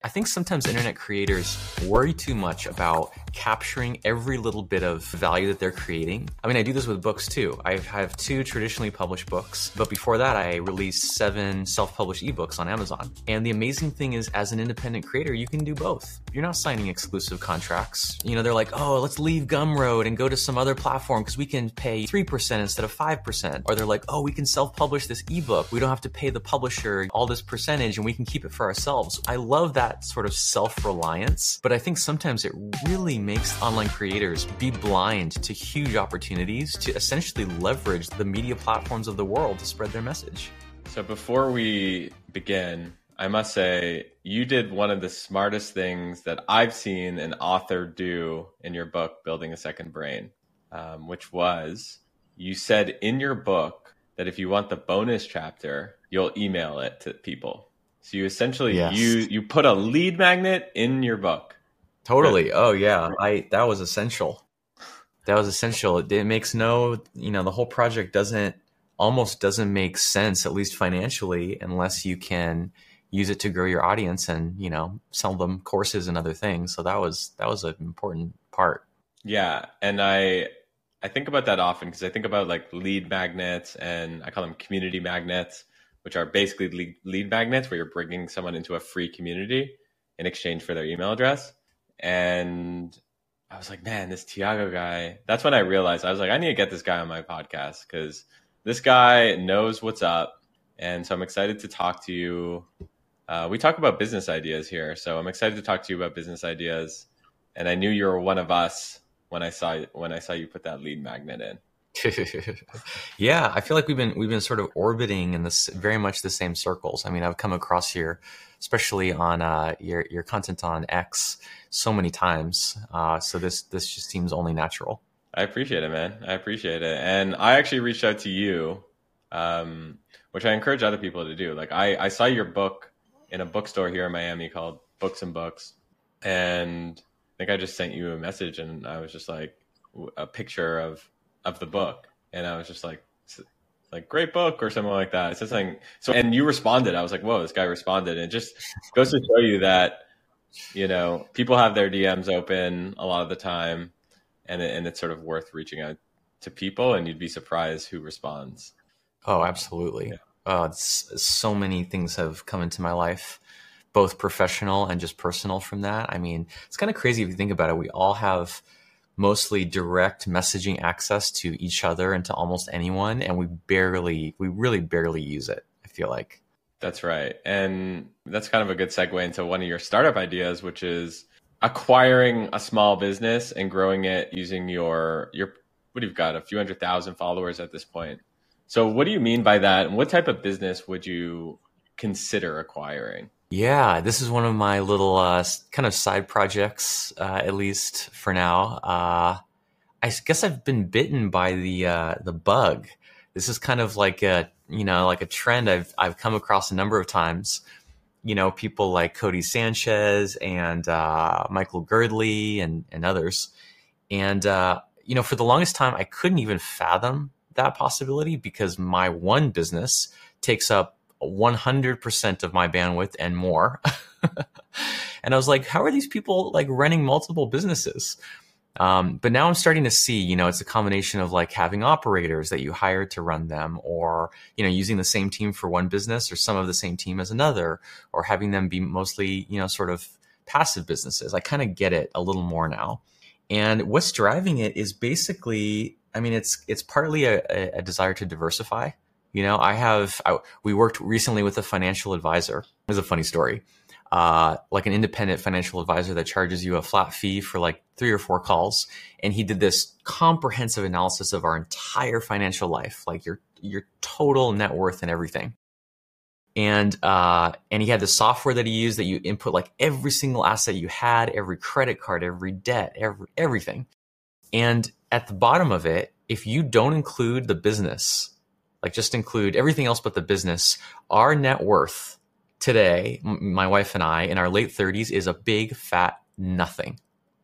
I think sometimes internet creators worry too much about capturing every little bit of value that they're creating. I mean, I do this with books too. I have 2 traditionally published books, but before that, I released 7 self-published ebooks on Amazon. And the amazing thing is, as an independent creator, you can do both. You're not signing exclusive contracts. You know, they're like, oh, let's leave Gumroad and go to some other platform because we can pay 3% instead of 5%. Or they're like, oh, we can self-publish this ebook. We don't have to pay the publisher all this percentage and we can keep it for ourselves. I love that sort of self-reliance, but I think sometimes it really makes online creators be blind to huge opportunities to essentially leverage the media platforms of the world to spread their message. So before we begin, I must say you did one of the smartest things that I've seen an author do in your book, Building a Second Brain, which was you said in your book that if you want the bonus chapter, you'll email it to people. So you essentially, you put a lead magnet in your book. Totally. Oh yeah. That was essential. It makes no, the whole project almost doesn't make sense, at least financially, unless you can use it to grow your audience and, sell them courses and other things. So that was an important part. Yeah. And I think about that often because I think about like lead magnets, and I call them community magnets, which are basically lead magnets where you're bringing someone into a free community in exchange for their email address. And I was like, man, this Tiago guy, that's when I realized, I was like, I need to get this guy on my podcast because this guy knows what's up. And so I'm excited to talk to you. We talk about business ideas here. So I'm excited to talk to you about business ideas. And I knew you were one of us when I saw you put that lead magnet in. Yeah, I feel like we've been sort of orbiting in this very much the same circles. I mean, I've come across here, especially on your content on X, so many times. So this just seems only natural. I appreciate it, man. I appreciate it, and I actually reached out to you, which I encourage other people to do. Like I saw your book in a bookstore here in Miami called Books and Books, and I think I just sent you a message, and I was just like a picture of the book, and I was just like great book or something like that. It said something. So, and you responded. I was like, whoa, this guy responded. And it just goes to show you that, people have their DMs open a lot of the time, and it's sort of worth reaching out to people, and you'd be surprised who responds. Oh, absolutely. Yeah. So many things have come into my life, both professional and just personal from that. I mean, it's kind of crazy if you think about it. We all have mostly direct messaging access to each other and to almost anyone, and we really barely use it, I feel like. That's right. And that's kind of a good segue into one of your startup ideas, which is acquiring a small business and growing it using your what you've got, a few 100,000 followers at this point. So what do you mean by that? And what type of business would you consider acquiring? Yeah, this is one of my little kind of side projects, at least for now. I guess I've been bitten by the bug. This is kind of like a trend I've come across a number of times. People like Cody Sanchez and Michael Girdley and others. And for the longest time, I couldn't even fathom that possibility because my one business takes up 100% of my bandwidth and more. And I was like, how are these people like running multiple businesses? But now I'm starting to see, it's a combination of like having operators that you hire to run them, or, using the same team for one business or some of the same team as another, or having them be mostly, sort of passive businesses. I kind of get it a little more now. And what's driving it is basically, I mean, it's partly a desire to diversify. We worked recently with a financial advisor. It's a funny story. Like an independent financial advisor that charges you a flat fee for like 3 or 4 calls. And he did this comprehensive analysis of our entire financial life, like your total net worth and everything. And he had the software that he used that you input like every single asset you had, every credit card, every debt, everything. And at the bottom of it, if you don't include the business, like just include everything else but the business, our net worth today, my wife and I, in our late 30s, is a big fat nothing.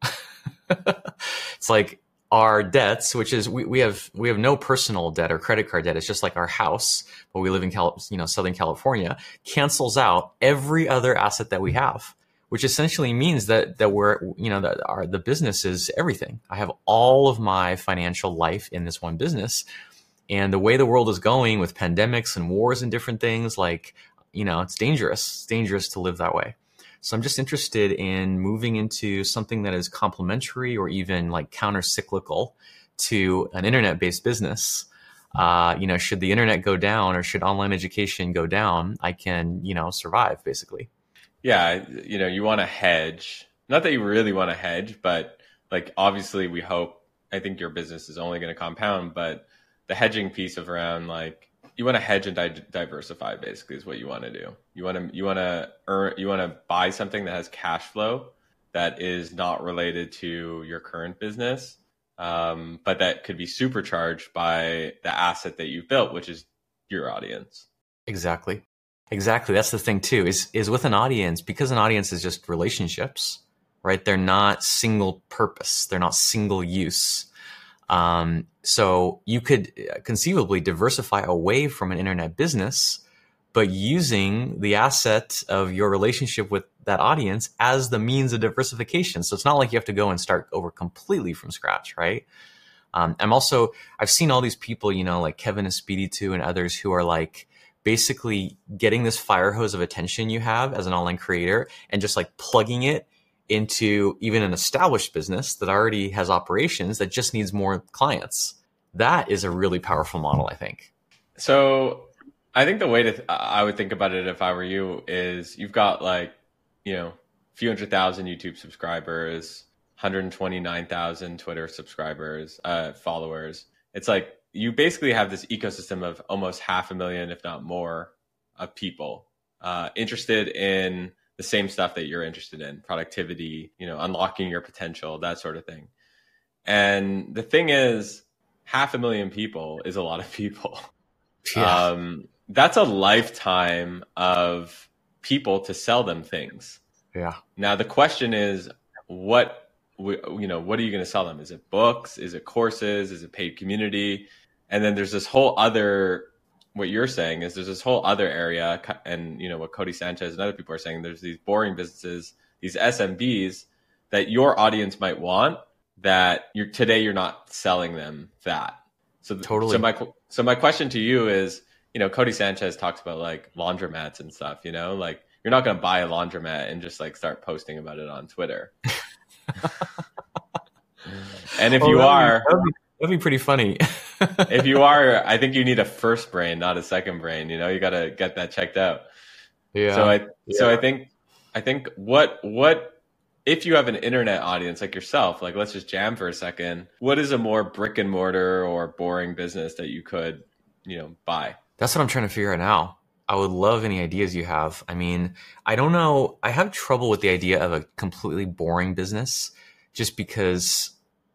It's like our debts, which is we have no personal debt or credit card debt. It's just like our house, but we live in Southern California, cancels out every other asset that we have. which essentially means that we're, the business is everything. I have all of my financial life in this one business. And the way the world is going with pandemics and wars and different things, like, it's dangerous. It's dangerous to live that way. So I'm just interested in moving into something that is complementary or even like counter-cyclical to an internet-based business. Should the internet go down or should online education go down, I can, survive basically. Yeah. You want to hedge, not that you really want to hedge, but like, obviously I think your business is only going to compound, but the hedging piece of around like, you want to hedge and diversify basically is what you want to do. You want to buy something that has cash flow that is not related to your current business, but that could be supercharged by the asset that you've built, which is your audience. Exactly. That's the thing too, is with an audience, because an audience is just relationships, right? They're not single purpose. They're not single use. So you could conceivably diversify away from an internet business, but using the asset of your relationship with that audience as the means of diversification. So it's not like you have to go and start over completely from scratch, right? I've seen all these people, like Kevin Espiritu and others who are like basically getting this fire hose of attention you have as an online creator and just like plugging it into even an established business that already has operations that just needs more clients. That is a really powerful model, I think. So I think the way I would think about it if I were you is you've got like, a few 100,000 YouTube subscribers, 129,000 Twitter subscribers, followers. It's like you basically have this ecosystem of almost 500,000, if not more, of people interested in the same stuff that you're interested in, productivity, unlocking your potential, that sort of thing. And the thing is, 500,000 people is a lot of people. Yeah. That's a lifetime of people to sell them things. Yeah. Now the question is, what are you going to sell them? Is it books? Is it courses? Is it paid community? And then there's this whole other, what you're saying is there's this whole other area, and what Cody Sanchez and other people are saying, there's these boring businesses, these SMBs that your audience might want, that you're not selling them that. So totally. So my question to you is, Cody Sanchez talks about like laundromats and stuff, like you're not going to buy a laundromat and just like start posting about it on Twitter. And if you are, that'd be pretty funny. If you are, I think you need a first brain, not a second brain. You got to get that checked out. Yeah. So I think what if you have an internet audience like yourself, like let's just jam for a second, what is a more brick and mortar or boring business that you could, buy? That's what I'm trying to figure out now. I would love any ideas you have. I mean, I don't know. I have trouble with the idea of a completely boring business just because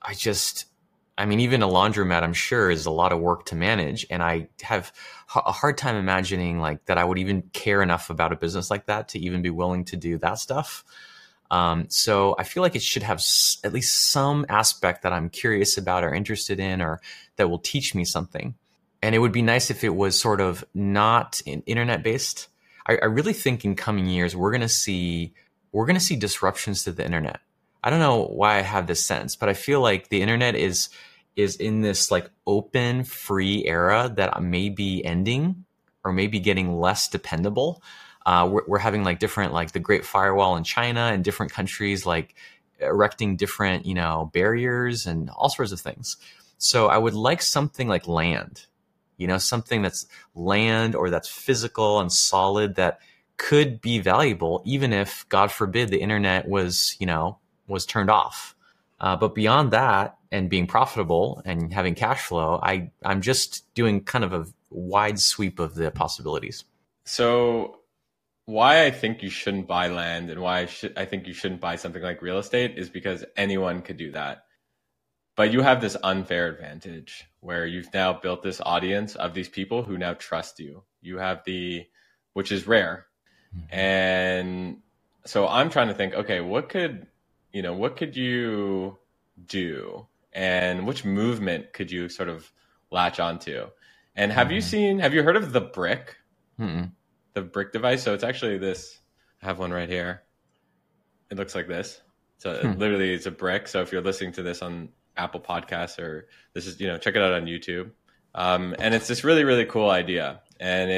even a laundromat, I'm sure, is a lot of work to manage. And I have a hard time imagining like that I would even care enough about a business like that to even be willing to do that stuff. So I feel like it should have at least some aspect that I'm curious about or interested in, or that will teach me something. And it would be nice if it was sort of not internet based. I really think in coming years, we're going to see disruptions to the internet. I don't know why I have this sense, but I feel like the internet is in this like open, free era that may be ending or maybe getting less dependable. We're having like different, like the Great Firewall in China and different countries like erecting different, barriers and all sorts of things. So I would like something like land, something that's land or that's physical and solid that could be valuable, even if, God forbid, the internet was turned off. But beyond that, and being profitable and having cash flow, I'm just doing kind of a wide sweep of the possibilities. So why I think you shouldn't buy land and why I think you shouldn't buy something like real estate is because anyone could do that. But you have this unfair advantage where you've now built this audience of these people who now trust you. You have which is rare. Mm-hmm. And so I'm trying to think, okay, what could you do? And which movement could you sort of latch onto? And have you heard of the brick? Mm-mm. The brick device? So it's actually this, I have one right here. It looks like this. So Hmm. literally it's a brick. So if you're listening to this on Apple Podcasts, or this is, check it out on YouTube. And it's this really, really cool idea. And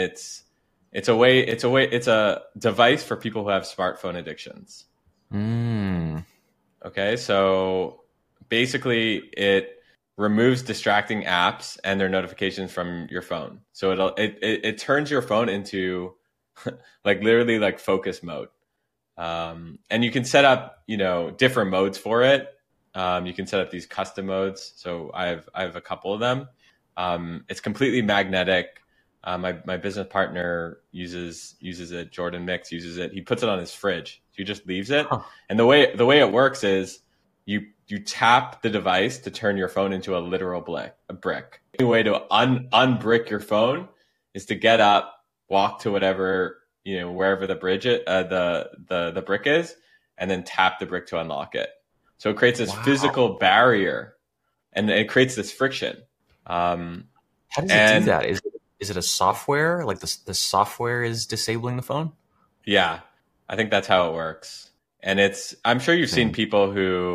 it's a device for people who have smartphone addictions. Mm. Okay. So basically it removes distracting apps and their notifications from your phone. So it turns your phone into like literally like focus mode. And you can set up, different modes for it. You can set up these custom modes. So I have a couple of them. It's completely magnetic. My business partner uses it. Jordan Mix uses it. He puts it on his fridge. So he just leaves it. Huh. And the way it works is you tap the device to turn your phone into a literal brick. The only way to unbrick your phone is to get up, walk to whatever, wherever the the brick is, and then tap the brick to unlock it. So it creates this Wow. physical barrier, and it creates this friction. Um, How does it do and that? Is it a software? Like the software is disabling the phone? yeah, I think that's how it works. And I'm sure you've seen Thing. people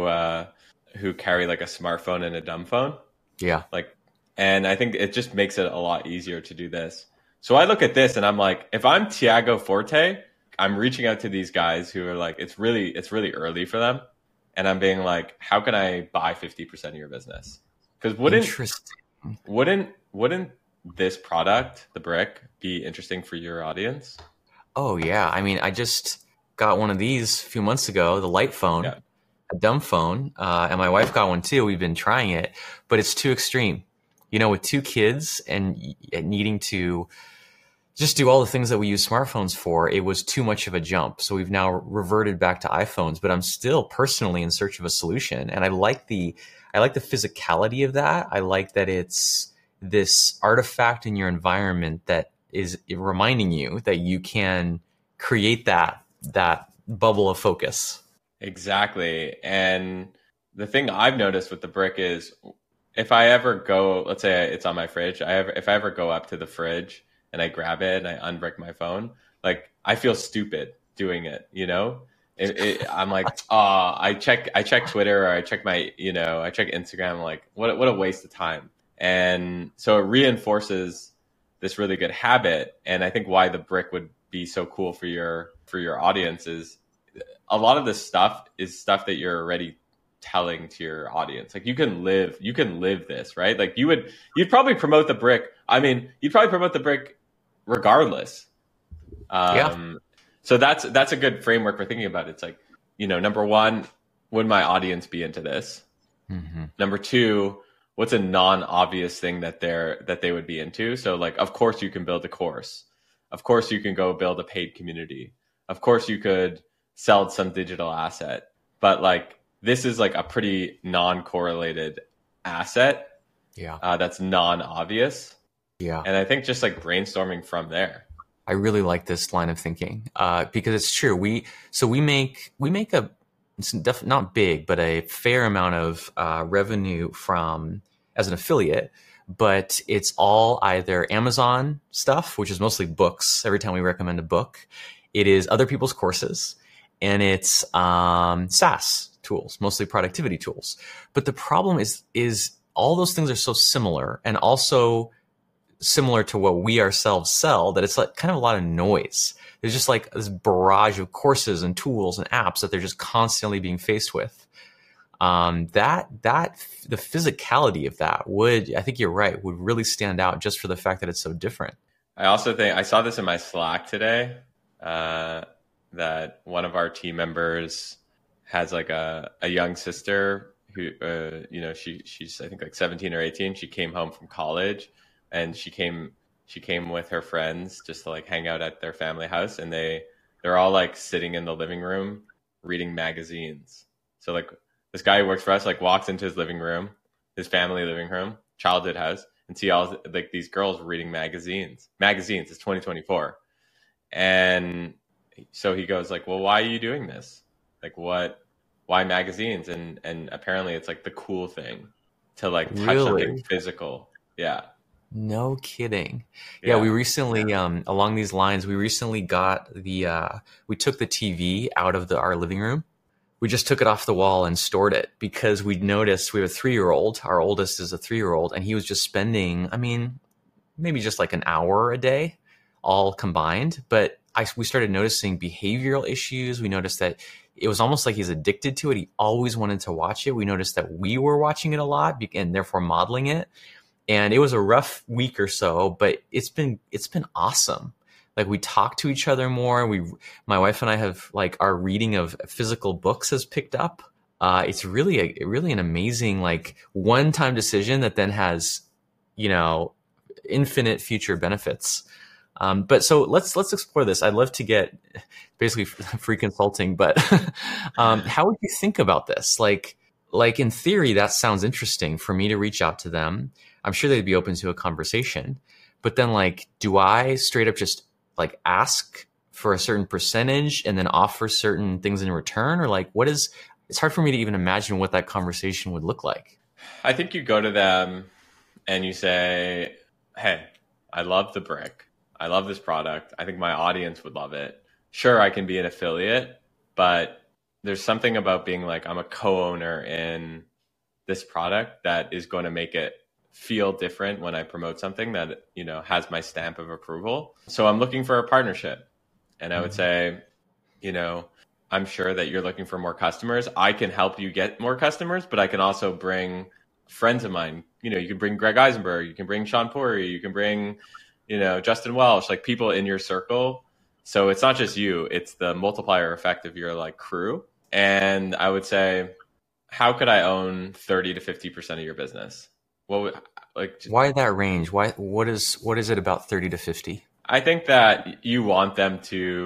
who carry like a smartphone and a dumb phone. Yeah. Like, and I think it just makes it a lot easier to do this. So I look at this and I'm like, if I'm Tiago Forte, I'm reaching out to these guys who are like, it's really early for them. And I'm being like, how can I buy 50% of your business? Because Interesting. wouldn't this product, the brick, be interesting for your audience? Oh yeah. I mean, I just got one of these a few months ago, the light phone, Yeah. a dumb phone, and my wife got one too. We've been trying it, but it's too extreme. With two kids and needing to just do all the things that we use smartphones for, it was too much of a jump. So we've now reverted back to iPhones, but I'm still personally in search of a solution. And I like the physicality of that. I like that it's this artifact in your environment that is reminding you that you can create that bubble of focus. Exactly. And the thing I've noticed with the brick is if I ever go, let's say it's on my fridge, if I ever go up to the fridge and I grab it and I unbrick my phone, like I feel stupid doing it, you know? I'm like, I check Twitter, or I check Instagram, like what a waste of time. And so it reinforces this really good habit. And I think why the brick would be so cool for your audience is a lot of this stuff is stuff that you're already telling to your audience. Like you can live this, right? Like you'd probably promote the brick. I mean, you'd probably promote the brick regardless. Yeah. Um, so that's a good framework for thinking about it. It's like, number one, would my audience be into this? Hmm. Number two, what's a non-obvious thing that they would be into? So like, of course you can build a course. Of course you can go build a paid community. Of course you could sell some digital asset. But like this is like a pretty non-correlated asset Yeah. that's non-obvious. Yeah. And I think just like brainstorming from there. I really like this line of thinking because it's true. We make a not big, but a fair amount of revenue from as an affiliate, but it's all either Amazon stuff, which is mostly books. Every time we recommend a book, it is other people's courses, and it's SaaS tools, mostly productivity tools. But the problem is all those things are so similar, and also similar to what we ourselves sell, that it's like kind of a lot of noise. There's just like this barrage of courses and tools and apps that they're just constantly being faced with. That the physicality of that would, I think you're right, would really stand out just for the fact that it's so different. I also think I saw this in my Slack today, uh, that one of our team members has like a young sister who, she's I think like 17 or 18. She came home from college, and she came with her friends just to like hang out at their family house, and they're all like sitting in the living room reading magazines. So like this guy who works for us like walks into his living room, his family living room, childhood house, and see all like these girls reading magazines. Magazines. It's 2024, and so he goes like, "Well, why are you doing this? Like, what? Why magazines?" And apparently, it's like the cool thing to like touch something Really? physical. Yeah, No kidding. Yeah, we yeah, recently, along these lines, we recently got we took the TV out of our living room, we just took it off the wall and stored it because we noticed we have a 3-year-old. Our oldest is a 3-year-old, and he was just spending, I mean, maybe just like an hour a day, all combined. But we started noticing behavioral issues. We noticed that it was almost like he's addicted to it. He always wanted to watch it. We noticed that we were watching it a lot and therefore modeling it. And it was a rough week or so, but it's been awesome. Like, we talk to each other more. My wife and I have, like, our reading of physical books has picked up. It's really an amazing, like, one-time decision that then has, you know, infinite future benefits. But so let's explore this. I'd love to get basically free consulting, but how would you think about this? Like in theory, that sounds interesting for me to reach out to them. I'm sure they'd be open to a conversation, but then, like, do I straight up just like ask for a certain percentage and then offer certain things in return? Or like, it's hard for me to even imagine what that conversation would look like. I think you go to them and you say, hey, I love the brick. I love this product. I think my audience would love it. Sure, I can be an affiliate, but there's something about being like, I'm a co-owner in this product that is going to make it feel different when I promote something that, you know, has my stamp of approval. So I'm looking for a partnership. And I would say, you know, I'm sure that you're looking for more customers. I can help you get more customers, but I can also bring friends of mine. You know, you can bring Greg Eisenberg, you can bring Sean Puri, you can bring, you know, Justin Welsh, like people in your circle. So it's not just you, it's the multiplier effect of your like crew. And I would say, how could I own 30 to 50% of your business? Why that range? What is it about 30 to 50? I think that you want the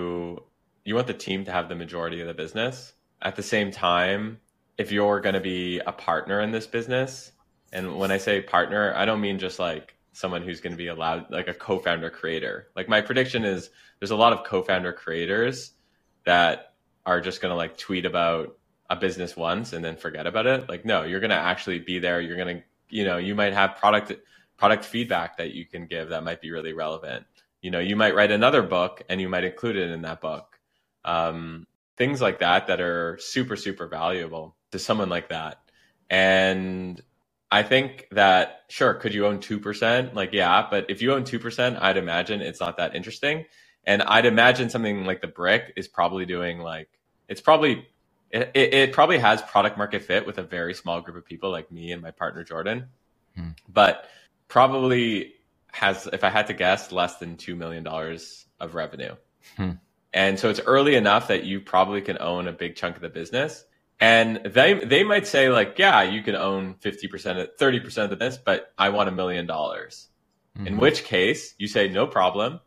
team to have the majority of the business. At the same time, if you're going to be a partner in this business, and when I say partner, I don't mean just like someone who's going to be allowed, like a co-founder creator. Like, my prediction is there's a lot of co-founder creators that are just going to like tweet about a business once and then forget about it. Like, no, you're going to actually be there. You're going to, you know, you might have product feedback that you can give that might be really relevant. You know, you might write another book and you might include it in that book. Things like that are super, super valuable to someone like that. And I think that, sure, could you own 2%? Like, yeah, but if you own 2%, I'd imagine it's not that interesting. And I'd imagine something like the brick is probably doing like, it probably has product market fit with a very small group of people like me and my partner, Jordan, but probably has, if I had to guess, less than $2 million of revenue. And so it's early enough that you probably can own a big chunk of the business. And they might say like, yeah, you can own 50%, 30% of the business, but I want $1 million. In which case you say, no problem.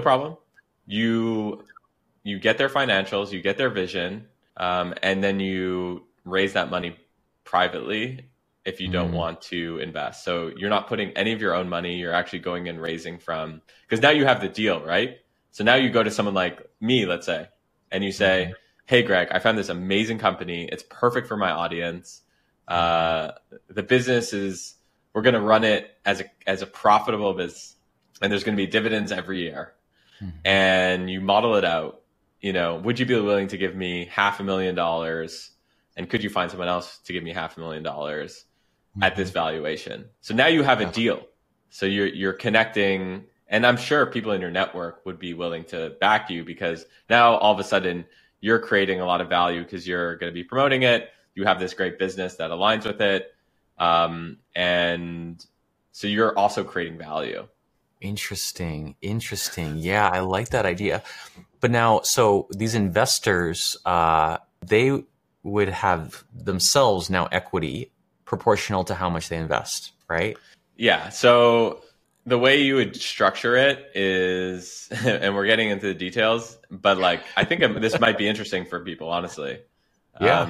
You get their financials, you get their vision, and then you raise that money privately if you don't want to invest. So you're not putting any of your own money. You're actually going and raising from, because now you have the deal, right? So now you go to someone like me, let's say, and you say, hey, Greg, I found this amazing company. It's perfect for my audience. The business we're going to run it as a profitable business, and there's going to be dividends every year. And you model it out. You know, would you be willing to give me $500,000? And could you find someone else to give me $500,000 at this valuation? So now you have a deal. So you're connecting, and I'm sure people in your network would be willing to back you, because now all of a sudden you're creating a lot of value because you're going to be promoting it. You have this great business that aligns with it. And so you're also creating value. Interesting. Yeah, I like that idea. But now, so these investors, they would have themselves now equity proportional to how much they invest, right? Yeah. So the way you would structure it is, and we're getting into the details, but like, I think this might be interesting for people, honestly. Yeah.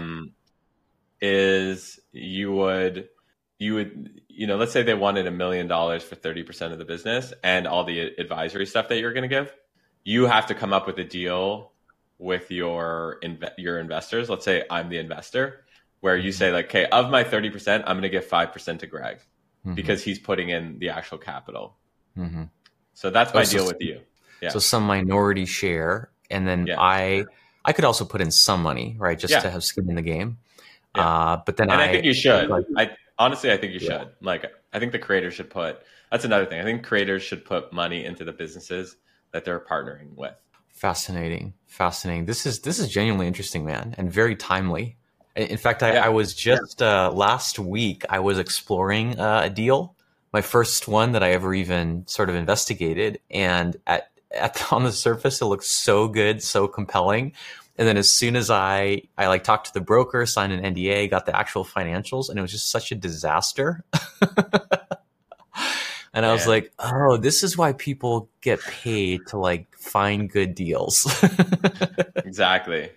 Is you would, let's say they wanted $1 million for 30% of the business and all the advisory stuff that you're going to give. You have to come up with a deal with your investors. Let's say I'm the investor, where you say like, okay, of my 30%, I'm going to give 5% to Greg because he's putting in the actual capital. So that's my deal with you. Yeah. So some minority share, and then I I could also put in some money, right, just to have skin in the game. Yeah. But then I think you should. I think you Yeah. should. Like, I think the creators should put. That's another thing. I think creators should put money into the businesses that they're partnering with. Fascinating. This is genuinely interesting, man, and very timely. In fact, I was just last week I was exploring a deal, my first one that I ever even sort of investigated, and on the surface it looks so good, so compelling. And then as soon as I like talked to the broker, signed an NDA, got the actual financials, and it was just such a disaster. And I was like, oh, this is why people get paid to like find good deals. Exactly.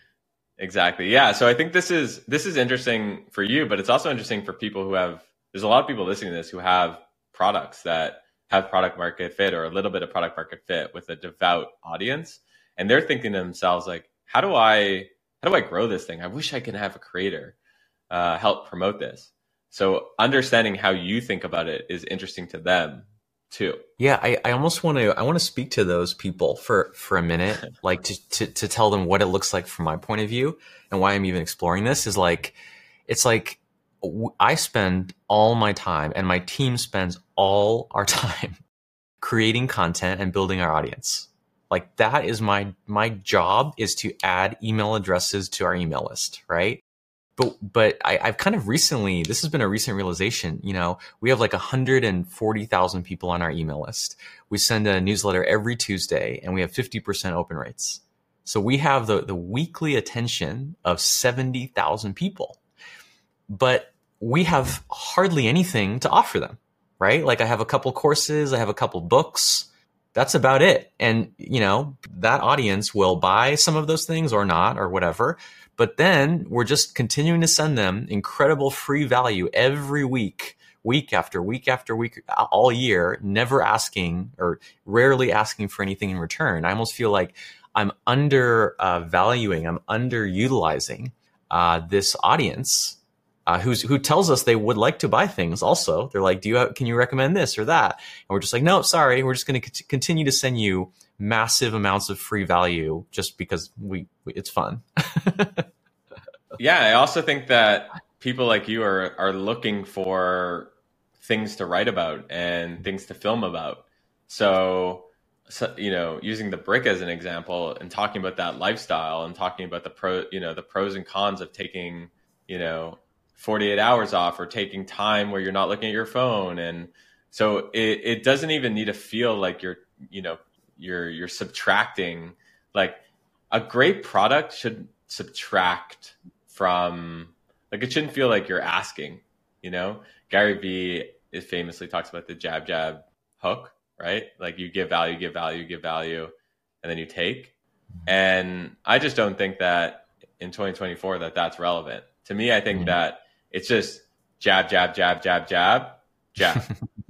Yeah. So I think this is interesting for you, but it's also interesting for people who have, there's a lot of people listening to this who have products that have product market fit or a little bit of product market fit with a devout audience. And they're thinking to themselves, like, how do I grow this thing? I wish I could have a creator help promote this. So understanding how you think about it is interesting to them too. Yeah, I almost want to speak to those people for a minute, like to tell them what it looks like from my point of view and why I'm even exploring this is like, it's like I spend all my time and my team spends all our time creating content and building our audience. Like that is my job is to add email addresses to our email list, right? But I've kind of recently, this has been a recent realization, you know, we have like 140,000 people on our email list. We send a newsletter every Tuesday and we have 50% open rates. So we have the weekly attention of 70,000 people, but we have hardly anything to offer them, right? Like I have a couple courses, I have a couple books. That's about it. And, you know, that audience will buy some of those things or not or whatever. But then we're just continuing to send them incredible free value every week, week after week after week, all year, never asking or rarely asking for anything in return. I almost feel like I'm undervaluing, I'm underutilizing this audience who tells us they would like to buy things. Also, they're like, can you recommend this or that? And we're just like, no, sorry, we're just going to continue to send you massive amounts of free value just because it's fun. Yeah, I also think that people like you are looking for things to write about and things to film about. So you know, using the brick as an example and talking about that lifestyle and talking about the pros and cons of taking, 48 hours off or taking time where you're not looking at your phone. And so it doesn't even need to feel like you're subtracting. Like a great product should subtract from, like, it shouldn't feel like you're asking, Gary Vee famously talks about the jab, jab hook, right? Like you give value, and then you take. And I just don't think that in 2024 that's relevant. To me, I think that it's just jab, jab, jab, jab, jab, jab.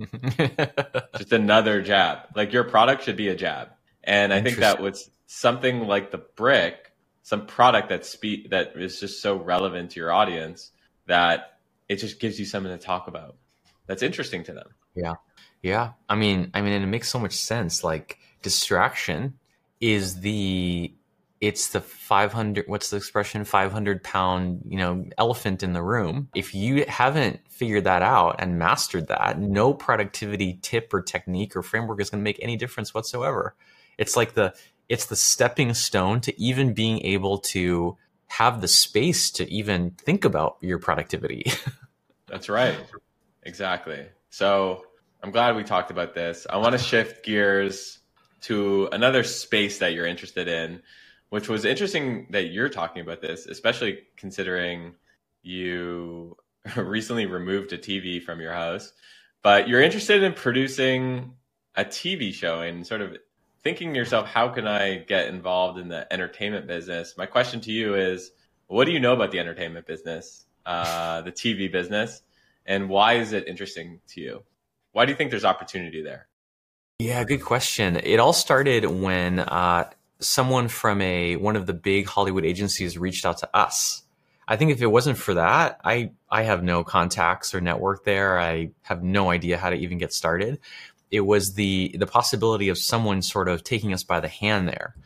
Just another jab. Like your product should be a jab. And I think that with something like the brick, some product that is just so relevant to your audience that it just gives you something to talk about that's interesting to them. Yeah. Yeah. I mean, and it makes so much sense. Like distraction is it's the 500, what's the expression? 500-pound, elephant in the room. If you haven't figured that out and mastered that, no productivity tip or technique or framework is going to make any difference whatsoever. It's like it's the stepping stone to even being able to have the space to even think about your productivity. That's right. Exactly. So I'm glad we talked about this. I want to shift gears to another space that you're interested in, which was interesting that you're talking about this, especially considering you recently removed a TV from your house, but you're interested in producing a TV show and sort of thinking to yourself, how can I get involved in the entertainment business? My question to you is, what do you know about the entertainment business, the TV business, and why is it interesting to you? Why do you think there's opportunity there? Yeah, good question. It all started when someone from one of the big Hollywood agencies reached out to us. I think if it wasn't for that, I have no contacts or network there. I have no idea how to even get started. It was the possibility of someone sort of taking us by the hand there.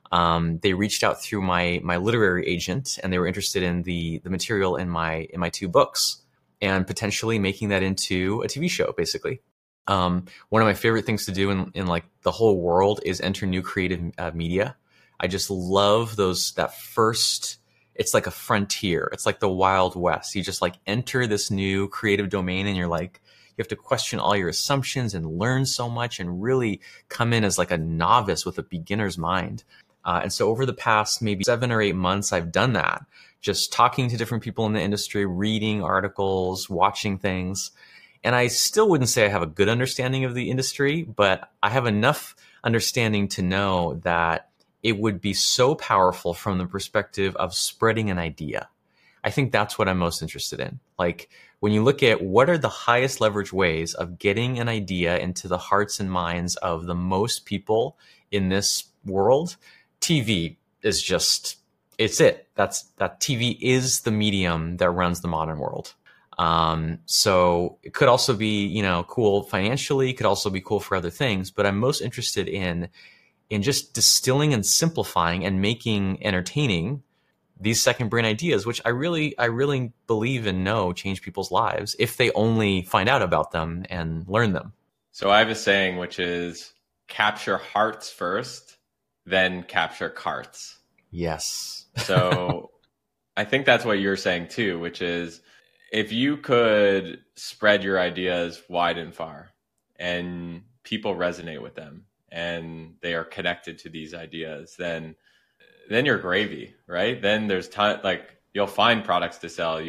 They reached out through my literary agent, and they were interested in the material in my 2 books and potentially making that into a TV show, basically. One of my favorite things to do in like the whole world is enter new creative media. I just love that first, it's like a frontier. It's like the Wild West. You just like enter this new creative domain and you're like, you have to question all your assumptions and learn so much and really come in as like a novice with a beginner's mind. And so over the past maybe 7 or 8 months, I've done that, just talking to different people in the industry, reading articles, watching things. And I still wouldn't say I have a good understanding of the industry, but I have enough understanding to know that it would be so powerful from the perspective of spreading an idea. I think that's what I'm most interested in. Like when you look at what are the highest leverage ways of getting an idea into the hearts and minds of the most people in this world, TV is just, it's it. That TV is the medium that runs the modern world. So it could also be, cool financially, could also be cool for other things, but I'm most interested in just distilling and simplifying and making entertaining these second brain ideas, which I really believe and know change people's lives if they only find out about them and learn them. So I have a saying, which is capture hearts first, then capture carts. Yes. So I think that's what you're saying too, which is if you could spread your ideas wide and far and people resonate with them and they are connected to these ideas, then you're gravy, right? Then there's time, like you'll find products to sell.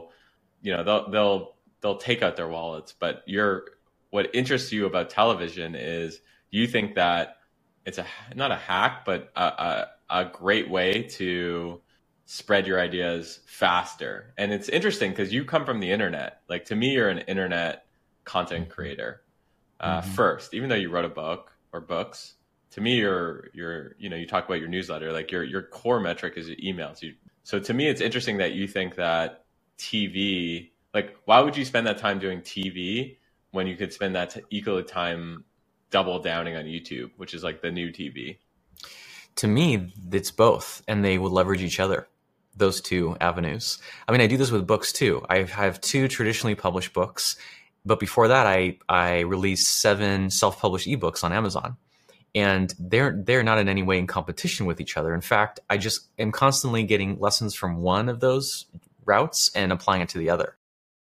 They'll take out their wallets, but what interests you about television is you think that it's not a hack, but a great way to spread your ideas faster. And it's interesting because you come from the internet. Like to me, you're an internet content creator first, even though you wrote a book or books. To me, you talk about your newsletter, like your core metric is emails. So to me, it's interesting that you think that TV, like why would you spend that time doing TV when you could spend that equal time double downing on YouTube, which is like the new TV? To me, it's both, and they would leverage each other, those two avenues. I mean, I do this with books too. I have 2 traditionally published books, but before that, I released 7 self-published ebooks on Amazon. And they're not in any way in competition with each other. In fact, I just am constantly getting lessons from one of those routes and applying it to the other.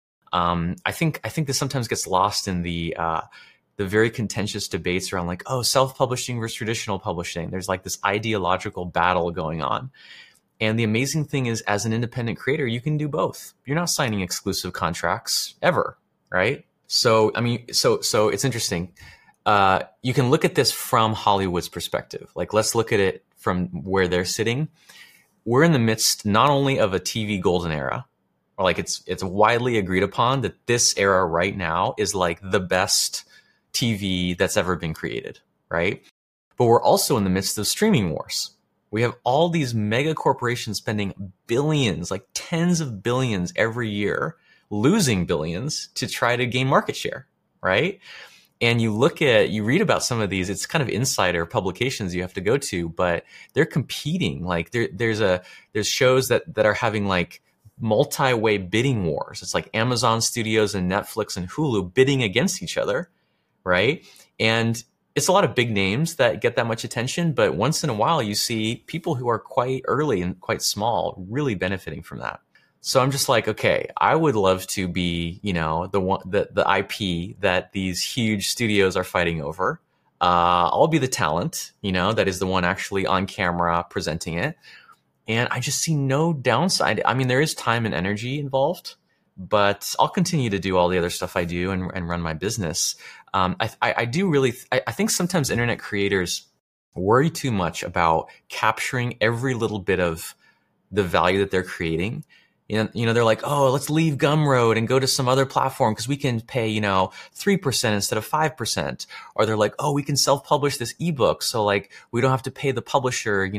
I think this sometimes gets lost in the very contentious debates around like, oh, self-publishing versus traditional publishing. There's like this ideological battle going on. And the amazing thing is, as an independent creator, you can do both. You're not signing exclusive contracts ever, right? So, I mean, so it's interesting. You can look at this from Hollywood's perspective. Like, let's look at it from where they're sitting. We're in the midst not only of a TV golden era, or like it's widely agreed upon that this era right now is like the best TV that's ever been created, right? But we're also in the midst of streaming wars. We have all these mega corporations spending billions, like tens of billions every year, losing billions to try to gain market share, right? And you read about some of these, it's kind of insider publications you have to go to, but they're competing. Like there's shows that are having like multi-way bidding wars. It's like Amazon Studios and Netflix and Hulu bidding against each other, right? And it's a lot of big names that get that much attention, but once in a while you see people who are quite early and quite small really benefiting from that. So I'm just like, okay, I would love to be, the IP that these huge studios are fighting over. I'll be the talent, that is the one actually on camera presenting it. And I just see no downside. I mean, there is time and energy involved, but I'll continue to do all the other stuff I do and run my business. I think sometimes internet creators worry too much about capturing every little bit of the value that they're creating. They're like, oh, let's leave Gumroad and go to some other platform because we can pay, 3% instead of 5%. Or they're like, oh, we can self-publish this ebook. So like, we don't have to pay the publisher,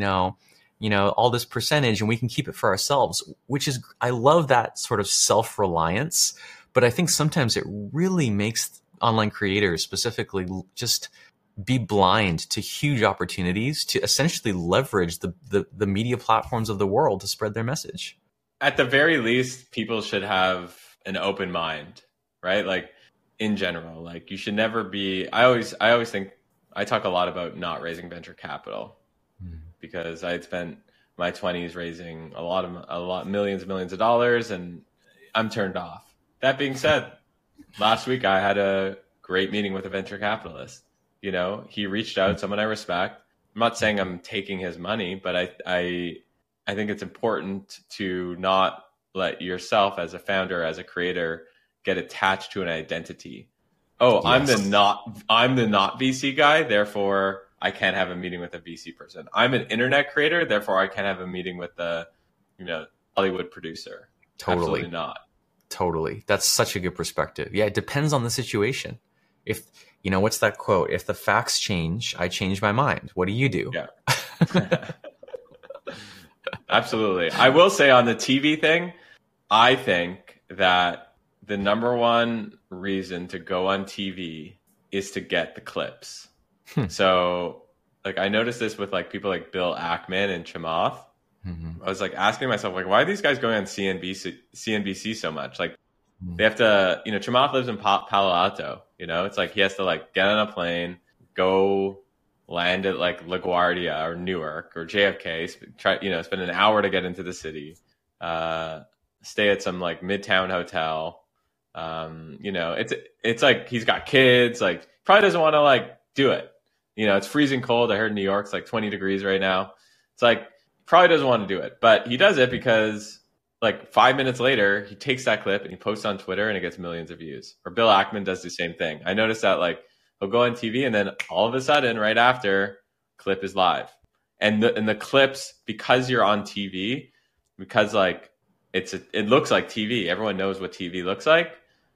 all this percentage and we can keep it for ourselves, I love that sort of self-reliance. But I think sometimes it really makes online creators specifically just be blind to huge opportunities to essentially leverage the media platforms of the world to spread their message. At the very least, people should have an open mind, right? Like in general, like you should never be, I always think, I talk a lot about not raising venture capital because I had spent my 20s raising millions and millions of dollars, and I'm turned off. That being said, last week I had a great meeting with a venture capitalist. You know, he reached out, someone I respect. I'm not saying I'm taking his money, but I think it's important to not let yourself as a founder, as a creator, get attached to an identity. Oh, yes. I'm the not VC guy, therefore I can't have a meeting with a VC person. I'm an internet creator, therefore I can't have a meeting with the, Hollywood producer. Totally. Absolutely not. Totally. That's such a good perspective. Yeah, it depends on the situation. If, what's that quote? If the facts change, I change my mind. What do you do? Yeah. Absolutely. I will say on the TV thing, I think that the number one reason to go on TV is to get the clips. So like I noticed this with like people like Bill Ackman and Chamath. I was like asking myself, like, why are these guys going on CNBC so much? Like they have to, Chamath lives in Palo Alto, it's like he has to like get on a plane, go land at like LaGuardia or Newark or JFK, spend an hour to get into the city, stay at some like midtown hotel. It's like he's got kids, like probably doesn't want to like do it. It's freezing cold. I heard New York's like 20 degrees right now. It's like probably doesn't want to do it, but he does it because like 5 minutes later, he takes that clip and he posts on Twitter and it gets millions of views. Or Bill Ackman does the same thing. I noticed that like he'll go on TV and then all of a sudden, right after, clip is live. And the clips, because you're on TV, because like it looks like TV. Everyone knows what TV looks like.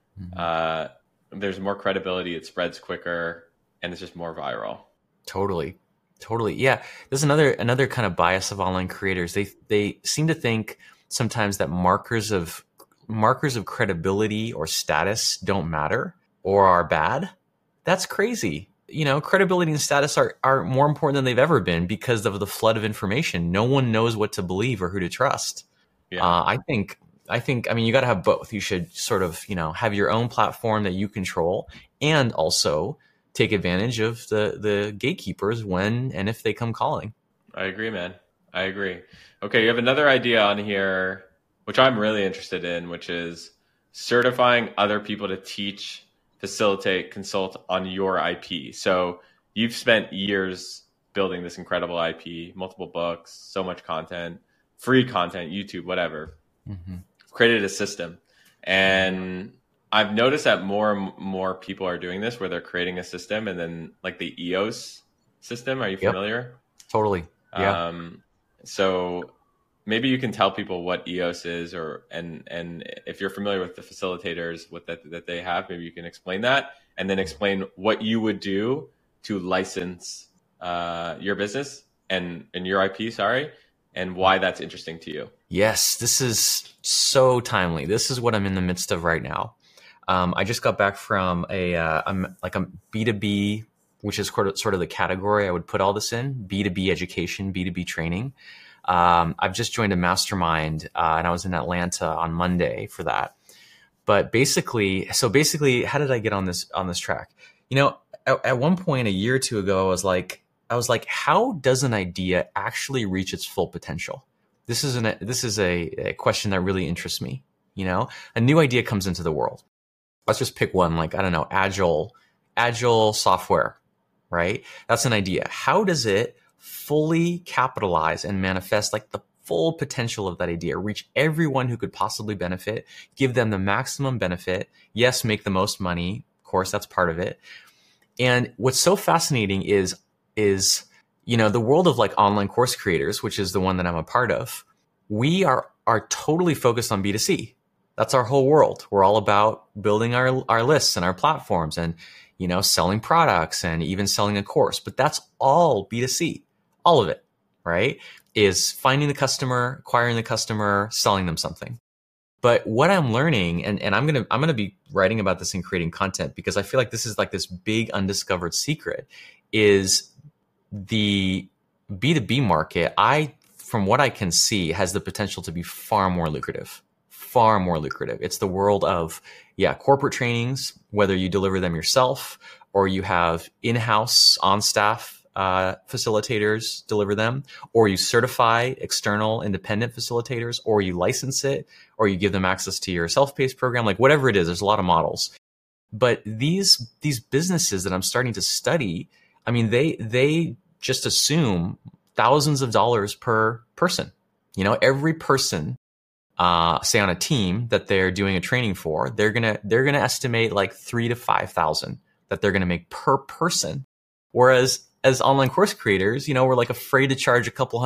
There's more credibility. It spreads quicker, and it's just more viral. Totally. Yeah. There's another kind of bias of online creators. They seem to think sometimes that markers of credibility or status don't matter or are bad. That's crazy. Credibility and status are more important than they've ever been because of the flood of information. No one knows what to believe or who to trust. Yeah. I think, you got to have both. You should sort of, have your own platform that you control and also take advantage of the gatekeepers when and if they come calling. I agree, man. I agree. Okay, you have another idea on here, which I'm really interested in, which is certifying other people to teach, facilitate, consult on your IP. So you've spent years building this incredible IP, multiple books, so much content, free content, YouTube, whatever. Created a system. And I've noticed that more and more people are doing this where they're creating a system and then like the EOS system. Are you familiar? Yep. Totally. Yeah. So maybe you can tell people what EOS is and if you're familiar with the facilitators that they have, maybe you can explain that and then explain what you would do to license your business and your IP, and why that's interesting to you. Yes, this is so timely. This is what I'm in the midst of right now. I just got back from a B2B, which is sort of the category I would put all this in, B2B education, B2B training. I've just joined a mastermind and I was in Atlanta on Monday for that. But basically, how did I get on this track? At one point a year or two ago, I was like, how does an idea actually reach its full potential? This is a question that really interests me. A new idea comes into the world. Let's just pick one, like, I don't know, agile software, right? That's an idea. How does it fully capitalize and manifest like the full potential of that idea, reach everyone who could possibly benefit, give them the maximum benefit? Yes, make the most money. Of course, that's part of it. And what's so fascinating is the world of like online course creators, which is the one that I'm a part of. We are totally focused on B2C. That's our whole world. We're all about building our lists and our platforms and, selling products and even selling a course. But that's all B2C. All of it, right? Is finding the customer, acquiring the customer, selling them something. But what I'm learning, and I'm gonna be writing about this and creating content, because I feel like this is like this big undiscovered secret, is the B2B market, from what I can see, has the potential to be far more lucrative. Far more lucrative. It's the world of, corporate trainings, whether you deliver them yourself or you have in-house, on-staff facilitators deliver them, or you certify external independent facilitators, or you license it, or you give them access to your self-paced program, like whatever it is, there's a lot of models. But these businesses that I'm starting to study, I mean, they just assume thousands of dollars per person. Every person, say on a team that they're doing a training for, they're gonna estimate like 3,000 to 5,000 that they're gonna make per person. Whereas as online course creators, we're like afraid to charge a couple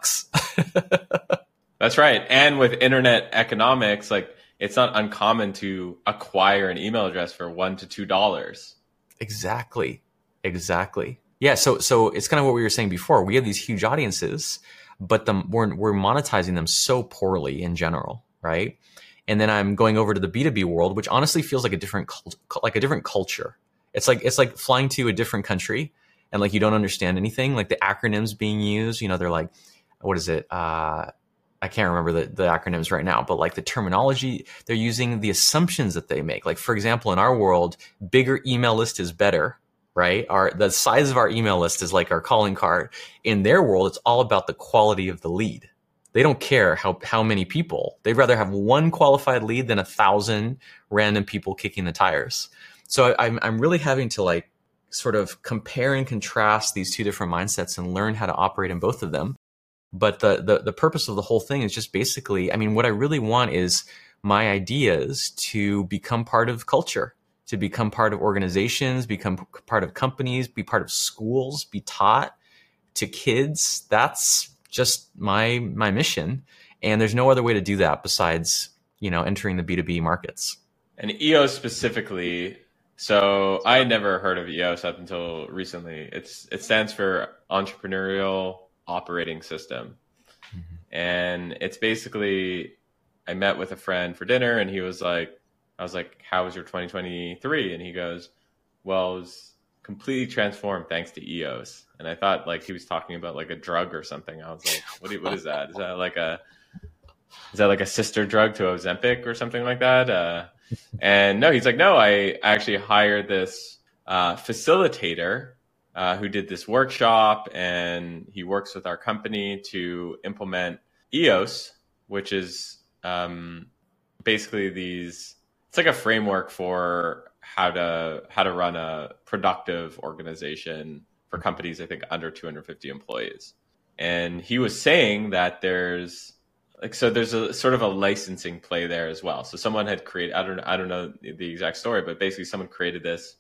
$100. That's right. And with internet economics, like it's not uncommon to acquire an email address for $1 to $2. Exactly. Yeah. So it's kind of what we were saying before. We have these huge audiences, but we're monetizing them so poorly in general, right? And then I'm going over to the B2B world, which honestly feels like a different culture. It's like flying to a different country and like you don't understand anything. Like the acronyms being used, they're like, what is it? I can't remember the acronyms right now, but like the terminology they're using, the assumptions that they make. Like, for example, in our world, bigger email list is better, right? The size of our email list is like our calling card. In their world, it's all about the quality of the lead. They don't care how many people. They'd rather have one qualified lead than 1,000 random people kicking the tires. So I'm really having to like sort of compare and contrast these two different mindsets and learn how to operate in both of them. But the purpose of the whole thing is just basically, I mean, what I really want is my ideas to become part of culture, to become part of organizations, become part of companies, be part of schools, be taught to kids. That's just my mission. And there's no other way to do that besides, entering the B2B markets. And EOS specifically, so I had never heard of EOS up until recently. It stands for Entrepreneurial Operating System. Mm-hmm. And it's basically, I met with a friend for dinner and I was like, how was your 2023? And he goes, well, it was completely transformed thanks to EOS. And I thought like he was talking about like a drug or something. I was like, what is that? Is that like a sister drug to Ozempic or something like that? And no, he's like, no, I actually hired this facilitator who did this workshop, and he works with our company to implement EOS, which is basically it's like a framework for how to run a productive organization for companies, I think, under 250 employees. And he was saying that there's a sort of a licensing play there as well. So someone had created, I don't know the exact story, but basically someone created this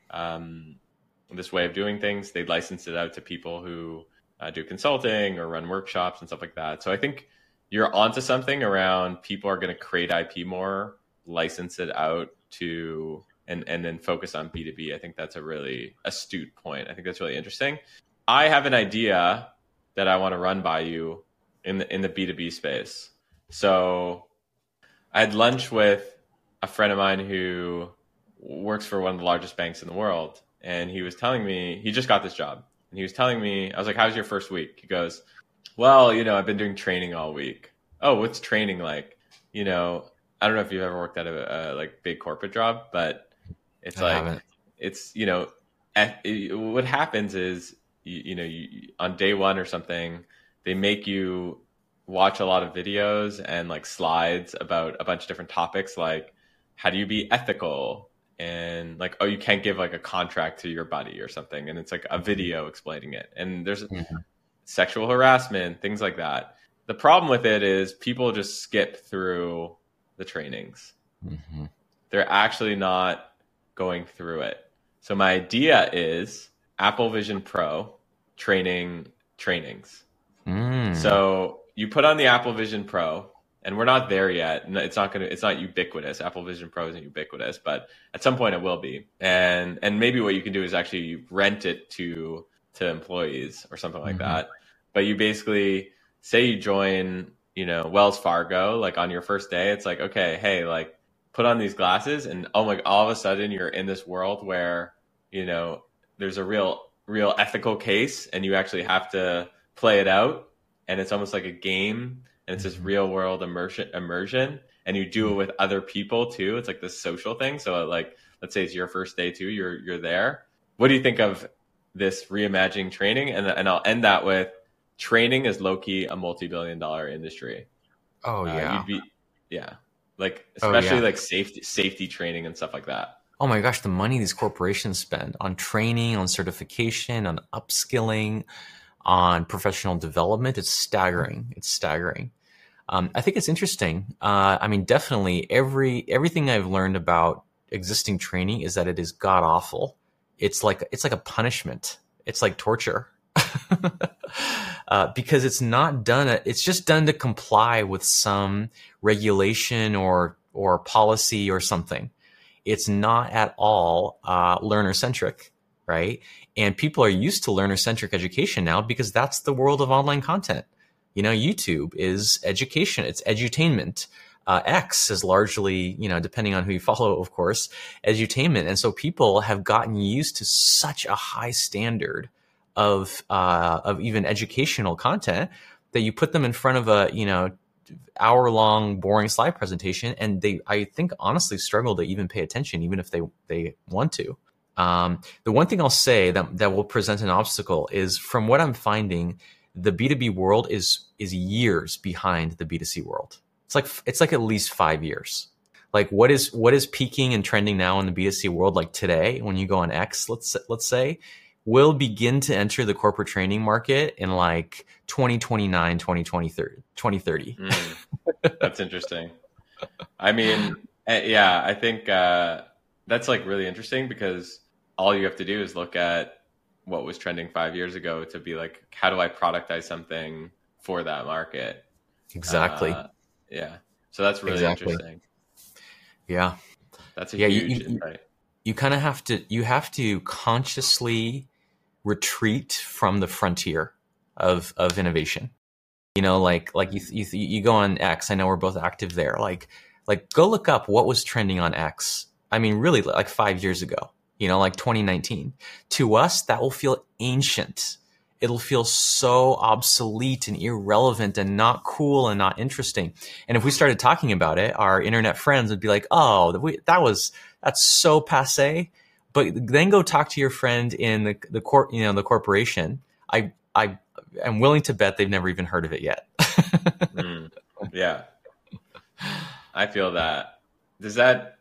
way of doing things. They licensed it out to people who do consulting or run workshops and stuff like that. So I think you're onto something around people are going to create IP more, license it out to, and then focus on B2B. I think that's a really astute point. I think that's really interesting. I have an idea that I want to run by you in the B2B space. So I had lunch with a friend of mine who works for one of the largest banks in the world. And he was telling me, he just got this job. And he was telling me, I was like, how's your first week? He goes, well, I've been doing training all week. Oh, what's training like? I don't know if you've ever worked at a like big corporate job, but it's what happens is, you on day one or something, they make you watch a lot of videos and like slides about a bunch of different topics, like how do you be ethical, and like, oh, you can't give like a contract to your buddy or something, and it's like a video explaining it, and there's sexual harassment, things like that. The problem with it is people just skip through the trainings. Mm-hmm. They're actually not going through it. So my idea is Apple Vision Pro trainings. So you put on the Apple Vision Pro, and we're not there yet. It's not ubiquitous. Apple Vision Pro isn't ubiquitous, but at some point it will be. And maybe what you can do is actually rent it to employees or something like that. But you basically say you join, Wells Fargo, like on your first day, it's like, okay, hey, like put on these glasses, and oh my, all of a sudden you're in this world where, there's a real ethical case, and you actually have to play it out, and it's almost like a game, and it's this real world immersion, and you do it with other people too. It's like this social thing. So like, let's say it's your first day too, you're there. What do you think of this reimagining training? And I'll end that with, training is low-key a multi-billion-dollar industry. Oh yeah. Like especially like safety training and stuff like that. Oh my gosh, the money these corporations spend on training, on certification, on upskilling, on professional development, it's staggering. It's staggering. I think it's interesting. I mean, definitely everything I've learned about existing training is that it is god awful. It's like a punishment. It's like torture. Because it's not done. It's just done to comply with some regulation or policy or something. It's not at all learner centric, right? And people are used to learner centric education now because that's the world of online content. YouTube is education. It's edutainment. X is largely, depending on who you follow, of course, edutainment. And so people have gotten used to such a high standard of even educational content that you put them in front of a, hour-long boring slide presentation, and I think honestly struggle to even pay attention, even if they want to. The one thing I'll say that will present an obstacle is, from what I'm finding, the B2B world is years behind the B2C world. It's like at least 5 years. Like what is peaking and trending now in the B2C world, like today, when you go on X, let's say, will begin to enter the corporate training market in like 2029, 2030. That's interesting. I mean, yeah, I think that's like really interesting, because all you have to do is look at what was trending 5 years ago to be like, how do I productize something for that market? Exactly. Yeah. So that's really interesting. Yeah. That's a huge insight. You kind of have to consciously retreat from the frontier of innovation. Like you go on X. I know we're both active there. Like go look up what was trending on X. I mean, really, like 5 years ago, like 2019. To us, that will feel ancient. It'll feel so obsolete and irrelevant and not cool and not interesting. And if we started talking about it, our internet friends would be like, "Oh, that's so passé." But then go talk to your friend in the corporation. I'm willing to bet they've never even heard of it yet. Yeah, I feel that. Does that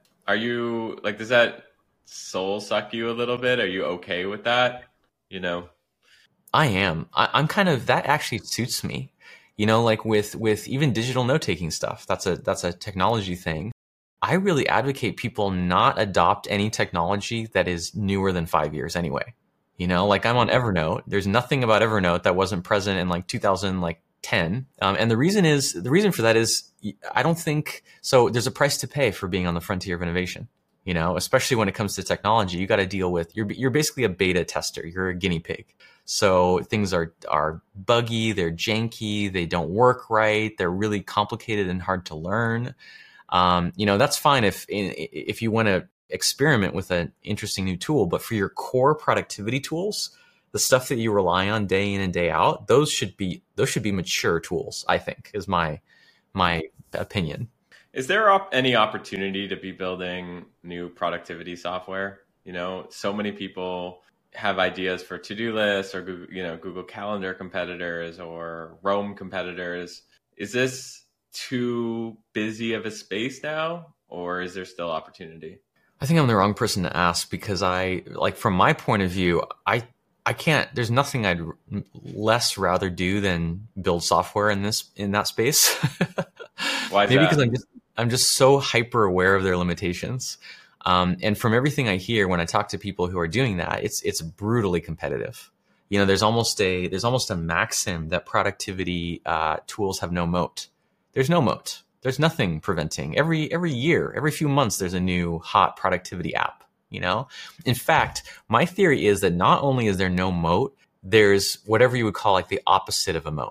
soul suck you a little bit? Are you okay with that? I am. I'm kind of, that actually suits me. Like with even digital note taking stuff. That's a technology thing. I really advocate people not adopt any technology that is newer than 5 years anyway. Like I'm on Evernote. There's nothing about Evernote that wasn't present in like 2010. And the reason for that is, I don't think so. There's a price to pay for being on the frontier of innovation. Especially when it comes to technology, you got to deal with, you're basically a beta tester. You're a guinea pig. So things are buggy, they're janky, they don't work right, they're really complicated and hard to learn. That's fine if you want to experiment with an interesting new tool, but for your core productivity tools, the stuff that you rely on day in and day out, those should be mature tools, I think, is my opinion. Is there any opportunity to be building new productivity software? So many people have ideas for to-do lists or Google Calendar competitors or Roam competitors. Is this too busy of a space now, or is there still opportunity? I think I'm the wrong person to ask, because from my point of view, I can't, there's nothing I'd less rather do than build software in that space. Why is Maybe that? because I'm just so hyper aware of their limitations. And from everything I hear when I talk to people who are doing that, it's brutally competitive. There's almost a maxim that productivity tools have no moat. There's no moat. There's nothing preventing. Every year, every few months, there's a new hot productivity app. In fact, my theory is that not only is there no moat, there's whatever you would call like the opposite of a moat.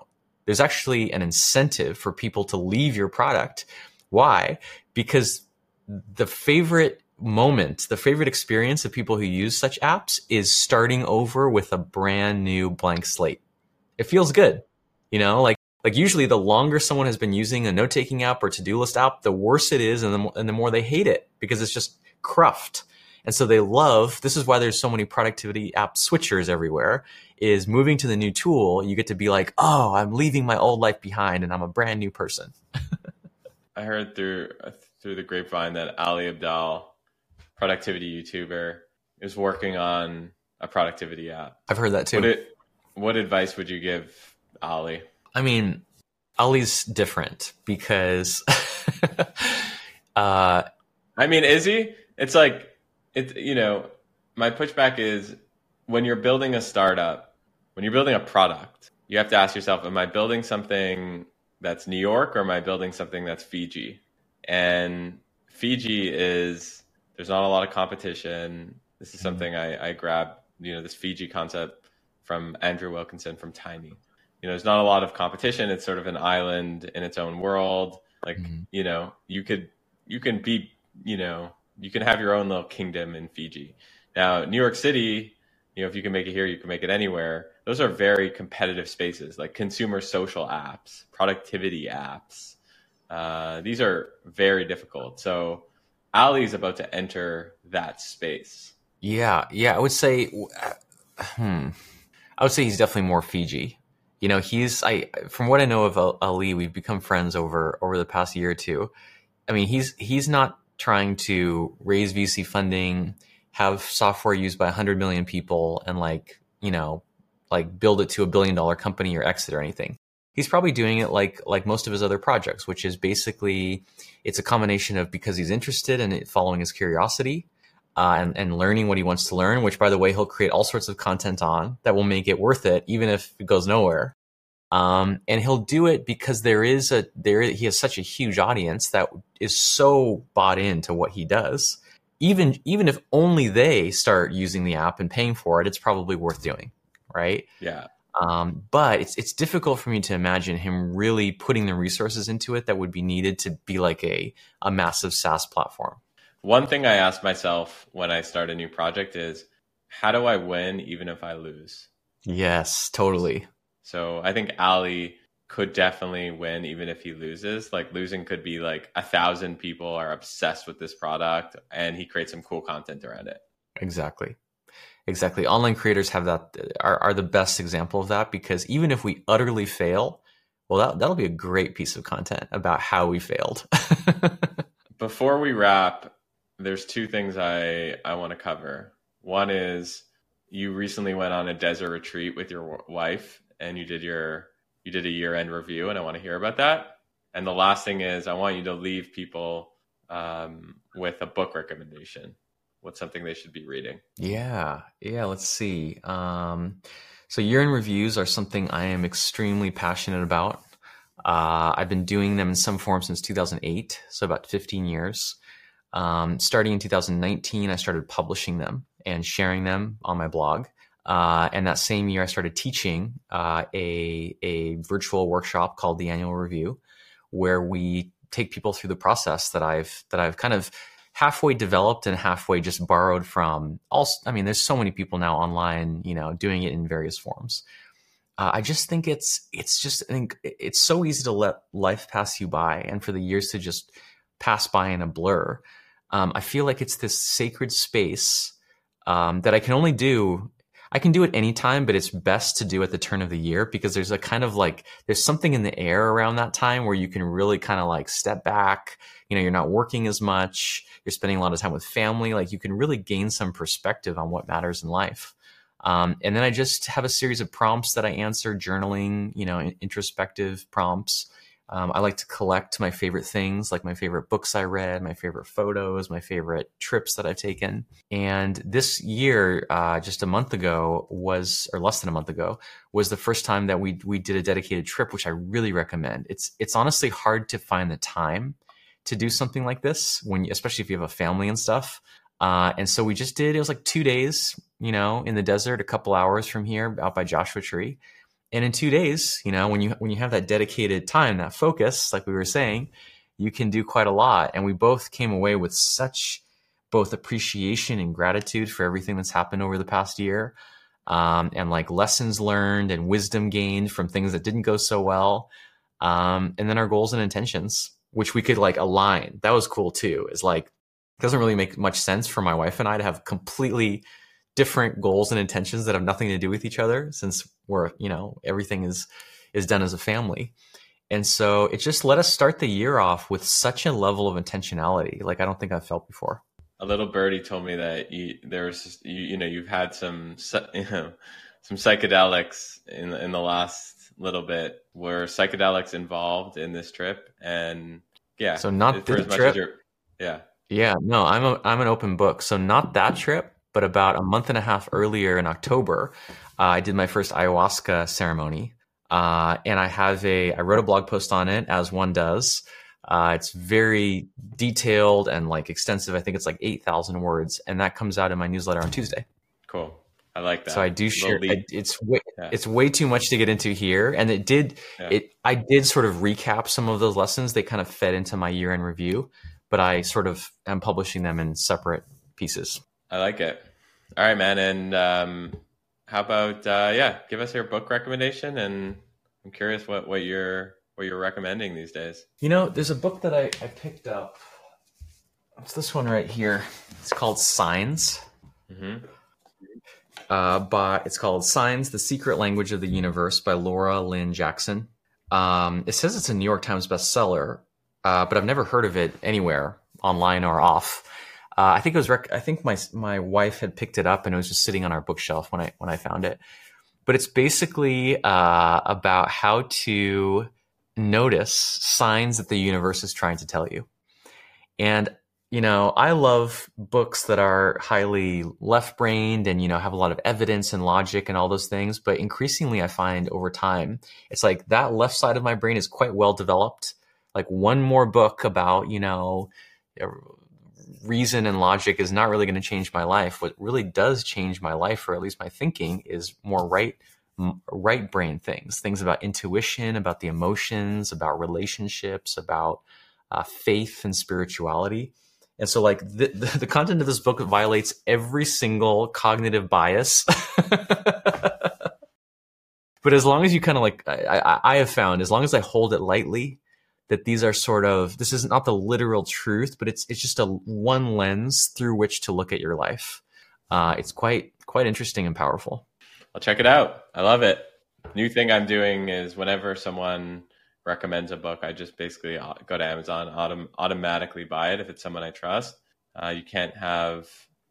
there's actually an incentive for people to leave your product. Why? Because the favorite moment, the favorite experience of people who use such apps is starting over with a brand new blank slate. It feels good, like usually the longer someone has been using a note-taking app or to-do list app, the worse it is, and the more they hate it because it's just cruft. And so this is why there's so many productivity app switchers everywhere, is moving to the new tool. You get to be like, oh, I'm leaving my old life behind and I'm a brand new person. I heard through the grapevine that Ali Abdaal, productivity YouTuber, is working on a productivity app. I've heard that too. What advice would you give Ali? I mean, Ali's different because is he? It's like, my pushback is when you're building a startup, when you're building a product, you have to ask yourself, am I building something that's New York or am I building something that's Fiji? And Fiji there's not a lot of competition. This is something I grabbed, this Fiji concept from Andrew Wilkinson from Tiny. There's not a lot of competition. It's sort of an island in its own world. Like, you can be, you can have your own little kingdom in Fiji. Now, New York City, if you can make it here, you can make it anywhere. Those are very competitive spaces, like consumer social apps, productivity apps. These are very difficult. So Ali is about to enter that space. Yeah. I would say, he's definitely more Fiji. From what I know of Ali, we've become friends over the past year or two. I mean, he's not trying to raise VC funding, have software used by 100 million people, and build it to $1 billion company or exit or anything. He's probably doing it like most of his other projects, which is basically it's a combination of because he's interested in it, following his curiosity, and learning what he wants to learn, which, by the way, he'll create all sorts of content on that will make it worth it, even if it goes nowhere. And he'll do it because he has such a huge audience that is so bought into what he does. Even if only they start using the app and paying for it, it's probably worth doing, right? Yeah. But it's difficult for me to imagine him really putting the resources into it that would be needed to be like a massive SaaS platform. One thing I ask myself when I start a new project is, how do I win even if I lose? Yes, totally. So I think Ali could definitely win even if he loses. Like, losing could be like 1,000 people are obsessed with this product and he creates some cool content around it. Exactly. Online creators are the best example of that, because even if we utterly fail, well, that'll be a great piece of content about how we failed. Before we wrap, there's two things I want to cover. One is you recently went on a desert retreat with your wife and you did a year-end review, and I want to hear about that. And the last thing is I want you to leave people with a book recommendation. What's something they should be reading? Yeah. Let's see. So year-end reviews are something I am extremely passionate about. I've been doing them in some form since 2008, so about 15 years. Starting in 2019, I started publishing them and sharing them on my blog. And that same year, I started teaching a virtual workshop called the Annual Review, where we take people through the process that I've kind of halfway developed and halfway just borrowed from. There's so many people now online, doing it in various forms. I just think it's so easy to let life pass you by and for the years to just pass by in a blur. I feel like it's this sacred space that I can do it anytime, but it's best to do at the turn of the year, because there's a kind of there's something in the air around that time where you can really kind of step back. You're not working as much. You're spending a lot of time with family. You can really gain some perspective on what matters in life. And then I just have a series of prompts that I answer, journaling, introspective prompts. I like to collect my favorite things, like my favorite books I read, my favorite photos, my favorite trips that I've taken. And this year, just a month ago less than a month ago, was the first time that we did a dedicated trip, which I really recommend. It's honestly hard to find the time to do something like this, especially if you have a family and stuff. And so we just it was 2 days, in the desert, a couple hours from here out by Joshua Tree. And in 2 days, when you have that dedicated time, that focus, like we were saying, you can do quite a lot. And we both came away with such both appreciation and gratitude for everything that's happened over the past year, and like lessons learned and wisdom gained from things that didn't go so well. And then our goals and intentions, which we could like align. That was cool too. Is like, it doesn't really make much sense for my wife and I to have completely different goals and intentions that have nothing to do with each other, since we're, everything is done as a family. And so it just let us start the year off with such a level of intentionality like I don't think I've felt before. A little birdie told me that you've had some psychedelics in the last little bit. Were psychedelics involved in this trip? And yeah, so not this trip. Yeah, no, I'm an open book. So not that trip, but about a month and a half earlier in October, I did my first ayahuasca ceremony. And I wrote a blog post on it, as one does. It's very detailed and like extensive. I think it's like 8,000 words, and that comes out in my newsletter on Tuesday. Cool. I like that. So I do share. It's way too much to get into here, and I did sort of recap some of those lessons. They kind of fed into my year-end review, but I sort of am publishing them in separate pieces. I like it. All right, man. And how about give us your book recommendation? And I'm curious what you're recommending these days. There's a book that I picked up. It's this one right here. It's called Signs. Mm-hmm. It's called Signs: The Secret Language of the Universe by Laura Lynn Jackson. It says it's a New York Times bestseller, but I've never heard of it anywhere online or off. I think it was. I think my wife had picked it up, and it was just sitting on our bookshelf when I found it. But it's basically about how to notice signs that the universe is trying to tell you. And I love books that are highly left-brained and have a lot of evidence and logic and all those things. But increasingly, I find over time, it's like that left side of my brain is quite well developed. Like one more book about reason and logic is not really going to change my life. What really does change my life, or at least my thinking, is more right brain things about intuition, about the emotions, about relationships, about faith and spirituality. And so like the content of this book violates every single cognitive bias. But as long as you kind of like, I have found, as long as I hold it lightly, that these are this is not the literal truth, but it's just a one lens through which to look at your life. It's quite interesting and powerful. I'll check it out. I love it. New thing I'm doing is whenever someone recommends a book, I just basically go to Amazon, automatically buy it if it's someone I trust. You can't have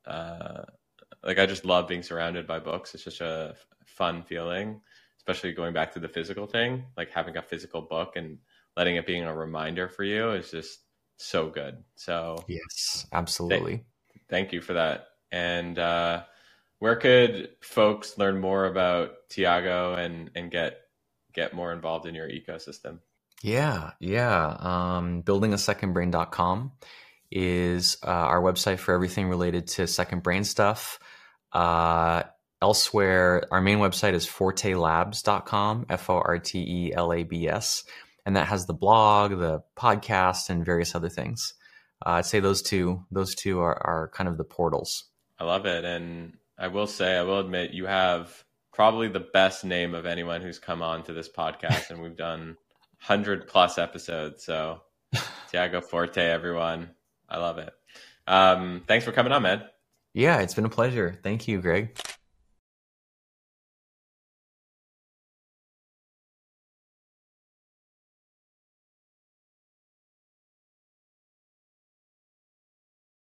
I just love being surrounded by books. It's just a fun feeling, especially going back to the physical thing, like having a physical book and letting it being a reminder for you is just so good. So yes, absolutely. Thank you for that. And where could folks learn more about Tiago and get more involved in your ecosystem? Yeah. Buildingasecondbrain.com is our website for everything related to second brain stuff. Elsewhere, our main website is fortelabs.com, FORTELABS. And that has the blog, the podcast, and various other things. I'd say those two are kind of the portals. I love it. And I will admit, you have probably the best name of anyone who's come on to this podcast. And we've done 100+ episodes. So Tiago Forte, everyone. I love it. Thanks for coming on, man. Yeah, it's been a pleasure. Thank you, Greg.